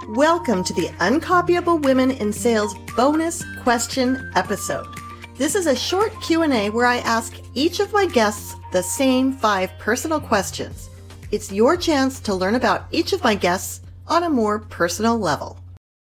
Welcome to the Uncopyable Women in Sales bonus question episode. This is a short Q&A where I ask each of my guests the same 5 personal questions. It's your chance to learn about each of my guests on a more personal level.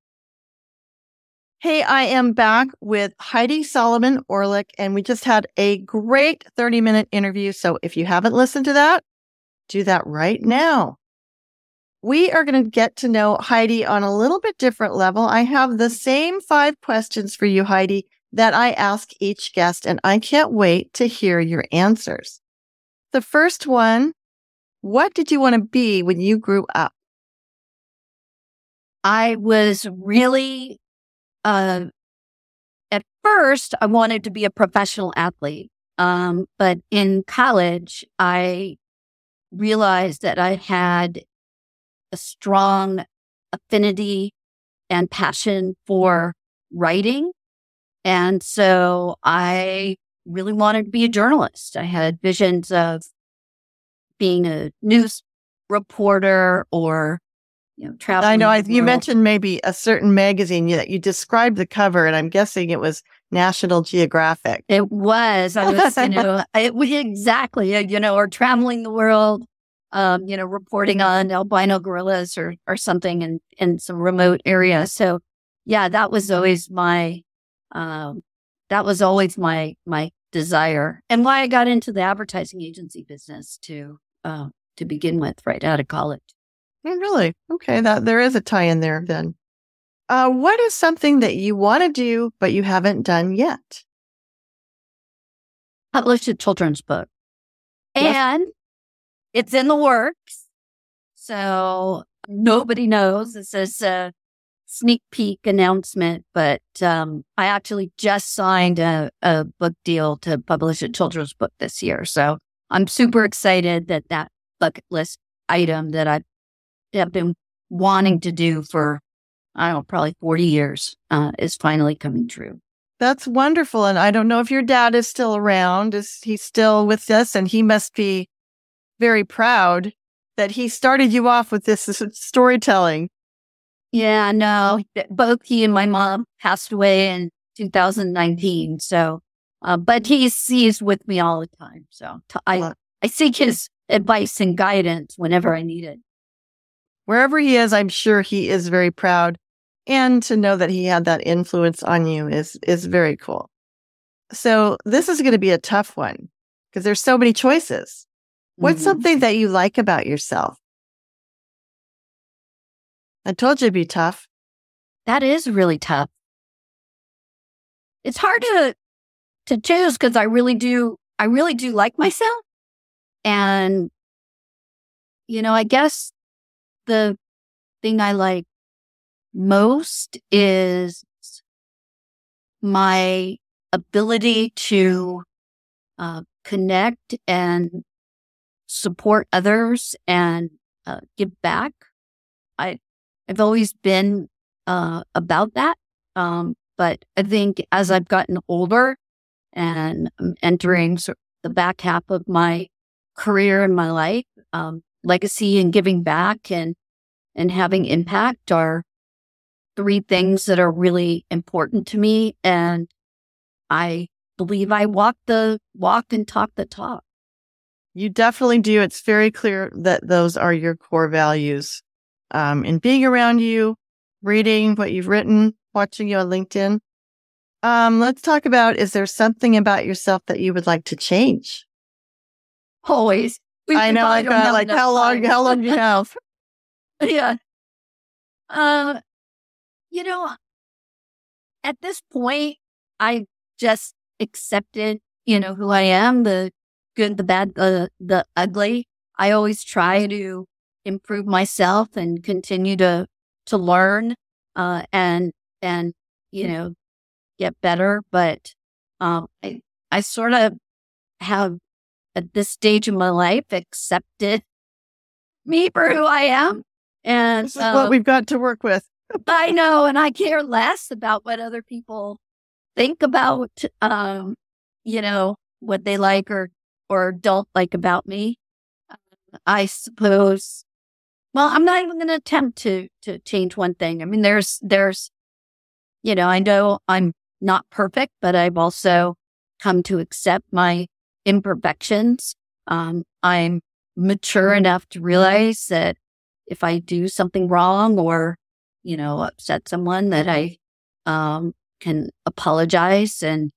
Hey, I am back with Heidi Solomon Orlick, and we just had a great 30-minute interview. So if you haven't listened to that, do that right now. We are going to get to know Heidi on a little bit different level. I have the same 5 questions for you, Heidi, that I ask each guest, and I can't wait to hear your answers. The first one, what did you want to be when you grew up? I was really, at first, I wanted to be a professional athlete. But in college, I realized that I had a strong affinity and passion for writing. And so I really wanted to be a journalist. I had visions of being a news reporter or, traveling. I know you mentioned maybe a certain magazine that you described the cover, and I'm guessing it was National Geographic. It was. I was, exactly, or traveling the world. Reporting on albino gorillas or something in some remote area. So yeah, that was always my desire, and why I got into the advertising agency business to begin with right out of college. Oh, really? Okay. There is a tie in there then. What is something that you want to do, but you haven't done yet? Published a children's book. Yes. And it's in the works, so nobody knows. This is a sneak peek announcement, but I actually just signed a book deal to publish a children's book this year. So I'm super excited that bucket list item that I have been wanting to do for, probably 40 years is finally coming true. That's wonderful. And I don't know if your dad is still around. Is he still with us? And he must be very proud that he started you off with this storytelling. Yeah, no, both he and my mom passed away in 2019. So, but he's with me all the time. So I seek his advice and guidance whenever I need it. Wherever he is, I'm sure he is very proud. And to know that he had that influence on you is very cool. So this is going to be a tough one because there's so many choices. What's something that you like about yourself? I told you it'd be tough. That is really tough. It's hard to choose because I really do like myself. And, I guess the thing I like most is my ability to connect and support others and give back. I've always been about that. But I think as I've gotten older and I'm entering the back half of my career in my life, legacy and giving back and having impact are 3 things that are really important to me. And I believe I walk the walk and talk the talk. You definitely do. It's very clear that those are your core values. In being around you, reading what you've written, watching you on LinkedIn. Let's talk about, is there something about yourself that you would like to change? Always. I know. I've got like, how long do you have? Yeah. At this point, I just accepted, who I am, the good, the bad, the ugly. I always try to improve myself and continue to learn, and get better. But, I sort of have at this stage of my life accepted me for who I am. And this is what we've got to work with. I know. And I care less about what other people think about, what they like or don't like about me. I suppose Well, I'm not even going to attempt to change one thing. I mean, there's, I know I'm not perfect, but I've also come to accept my imperfections. I'm mature enough to realize that if I do something wrong or, upset someone, that I can apologize and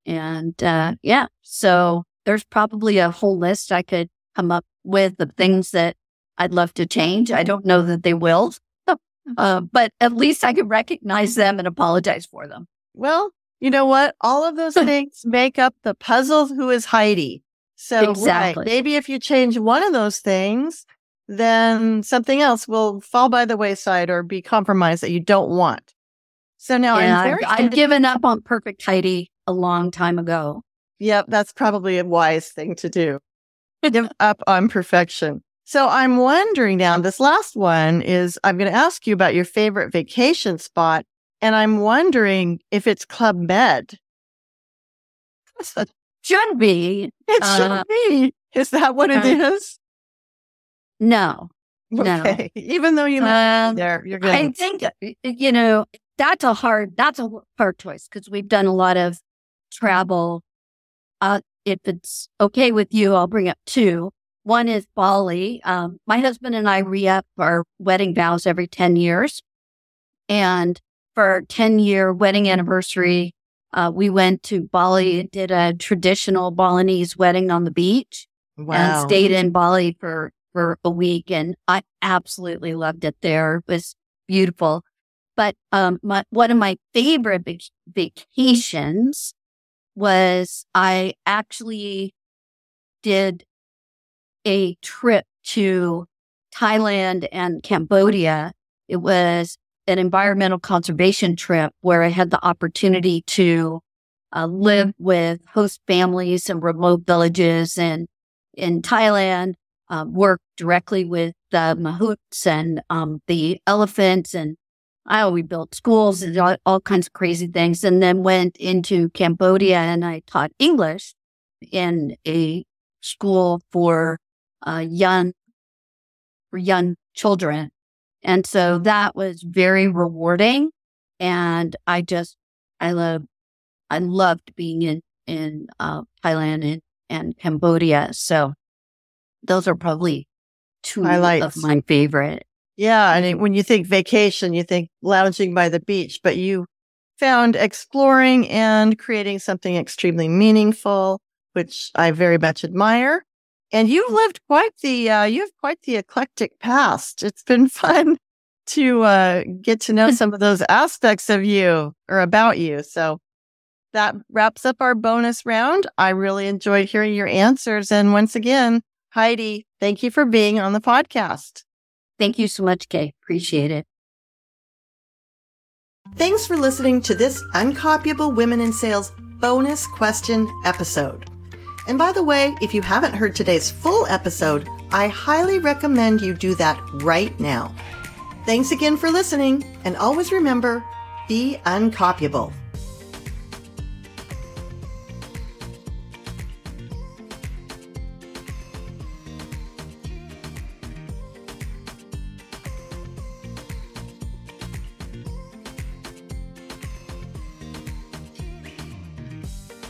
so there's probably a whole list I could come up with of things that I'd love to change. I don't know that they will, but at least I can recognize them and apologize for them. Well, you know what? All of those things make up the puzzle who is Heidi. So exactly. Right, maybe if you change one of those things, then something else will fall by the wayside or be compromised that you don't want. So now I've given up on perfect Heidi a long time ago. Yep, that's probably a wise thing to do. Give up on perfection. So I'm wondering now, this last one is, I'm going to ask you about your favorite vacation spot. And I'm wondering if it's Club Med. Should be. It should be. Is that what it is? No. Okay. No. Even though you mentioned there, you're going. I think, that's a hard choice because we've done a lot of travel. If it's okay with you, I'll bring up two. One is Bali. My husband and I re-up our wedding vows every 10 years. And for our 10-year wedding anniversary, we went to Bali and did a traditional Balinese wedding on the beach. Wow. And stayed in Bali for a week. And I absolutely loved it there. It was beautiful. But one of my favorite vacations was I actually did a trip to Thailand and Cambodia. It was an environmental conservation trip where I had the opportunity to live with host families and remote villages and in Thailand, work directly with the mahouts and the elephants. And we built schools and all kinds of crazy things. And then went into Cambodia and I taught English in a school for young children. And so that was very rewarding. And I loved being in Thailand and Cambodia. So those are probably two of my favorite. Yeah. And when you think vacation, you think lounging by the beach, but you found exploring and creating something extremely meaningful, which I very much admire. And you've lived you have quite the eclectic past. It's been fun to get to know some of those aspects of you or about you. So that wraps up our bonus round. I really enjoyed hearing your answers. And once again, Heidi, thank you for being on the podcast. Thank you so much, Kay. Appreciate it. Thanks for listening to this Uncopyable Women in Sales bonus question episode. And by the way, if you haven't heard today's full episode, I highly recommend you do that right now. Thanks again for listening, and always remember, be uncopyable.